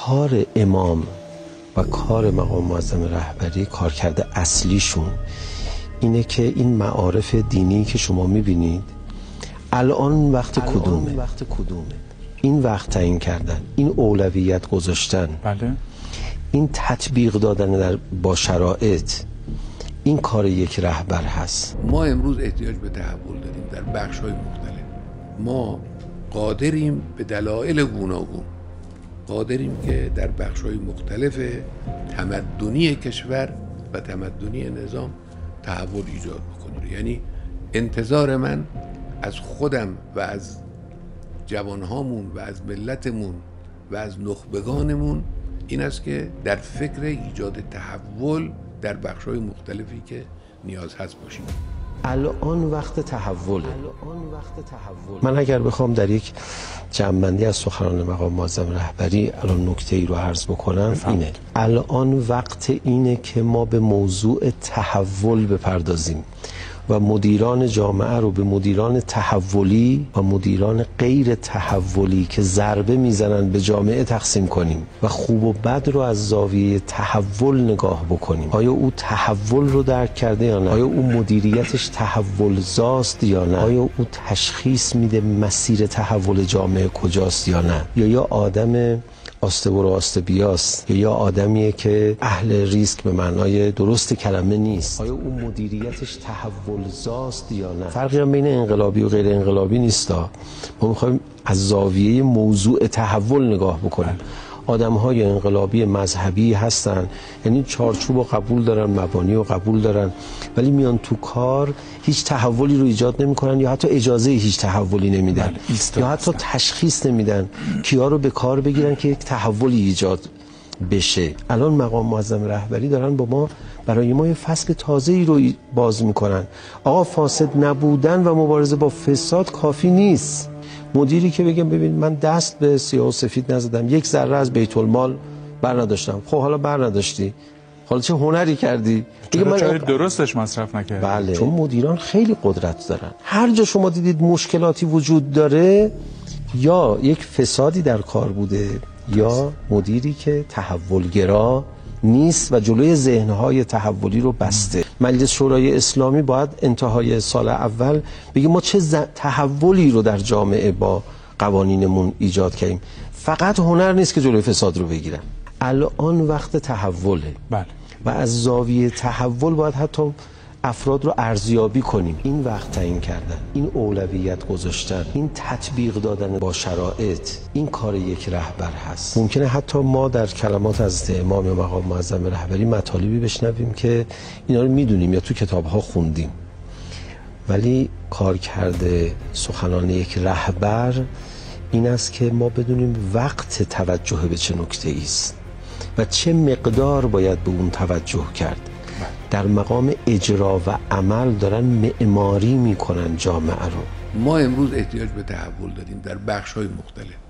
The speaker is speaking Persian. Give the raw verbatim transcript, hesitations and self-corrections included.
کار امام و کار مقام معظم رهبری کارکرد اصلیشون اینه که این معارف دینی که شما میبینید الان وقت الان کدومه وقت کدومه این وقت تعیین کردن، این اولویت گذاشتن، بله، این تطبیق دادن در با شرایط، این کار یک رهبر هست. ما امروز احتیاج به تحول داریم در بخش‌های مختلف. ما قادریم به دلایل گوناگون قادریم که در بخش‌های مختلف تمدنی کشور و تمدنی نظام تحول ایجاد بکنیم. یعنی انتظار من از خودم و از جوانهامون و از ملتمون و از نخبگانمون این است که در فکر ایجاد تحول در بخش‌های مختلفی که نیاز هست باشیم. الان وقت تحوله. من اگر بخوام در یک جمع‌بندی از سخنان مقام معظم رهبری الان نکته‌ای رو عرض بکنم بفهم. اینه الان وقت اینه که ما به موضوع تحول بپردازیم و مدیران جامعه رو به مدیران تحولی و مدیران غیر تحولی که ضربه میزنن به جامعه تقسیم کنیم و خوب و بد رو از زاویه تحول نگاه بکنیم. آیا او تحول رو درک کرده یا نه؟ آیا او مدیریتش تحول زاست یا نه؟ آیا او تشخیص میده مسیر تحول جامعه کجاست یا نه؟ یا یا آدم آسته برو آسته بیاست، یا آدمیه که اهل ریسک به معنای درست کلمه نیست. آیا اون مدیریتش تحول زاست یا نه؟ فرقی هم بین انقلابی و غیر انقلابی نیستا. ما میخوایم از زاویه موضوع تحول نگاه بکنیم. آدم‌های انقلابی مذهبی هستن، یعنی چارچوب رو قبول دارن، مبانی رو قبول دارن، ولی میان تو کار هیچ تحولی رو ایجاد نمی‌کنن یا حتی اجازه هیچ تحولی نمیدن یا حتی تشخیص نمیدن کیا رو به کار بگیرن که یک تحولی ایجاد بشه. الان مقام معظم رهبری دارن با ما برای ما یه فصل تازه‌ای رو باز می‌کنن. آقا فاسد نبودن و مبارزه با فساد کافی نیست. مدیری که بگم ببین من دست به سیاه و سفید نزدم، یک ذره از بیت المال بر نداشتم. خب حالا بر نداشتی، حالا چه هنری کردی؟ دیگه من چرا درستش مصرف نکردی؟ بله، چون مدیران خیلی قدرت دارن. هر جا شما دیدید مشکلاتی وجود داره یا یک فسادی در کار بوده یا مدیری که تحولگرا نیست و جلوی ذهن‌های تحولی رو بسته. مجلس شورای اسلامی باید انتهای سال اول بگه ما چه تحولی رو در جامعه با قوانینمون ایجاد کردیم. فقط هنر نیست که جلوی فساد رو بگیرن. الان وقت تحوله. بله. و از زاویه تحول باید حتی افراد رو ارزیابی کنیم. این وقت تعیین کردن، این اولویت گذاشتن، این تطبیق دادن با شرایط، این کار یک رهبر هست. ممکنه حتی ما در کلمات از امام یا مقام معظم رهبری مطالبی بشنویم که اینا رو میدونیم یا تو کتاب‌ها خوندیم، ولی کار کرده سخنان یک رهبر این است که ما بدونیم وقت توجه به چه نکته‌ای است و چه مقدار باید به اون توجه کرد. در مقام اجرا و عمل دارن معماری میکنن جامعه رو. ما امروز احتیاج به تحول داریم در بخش‌های مختلف.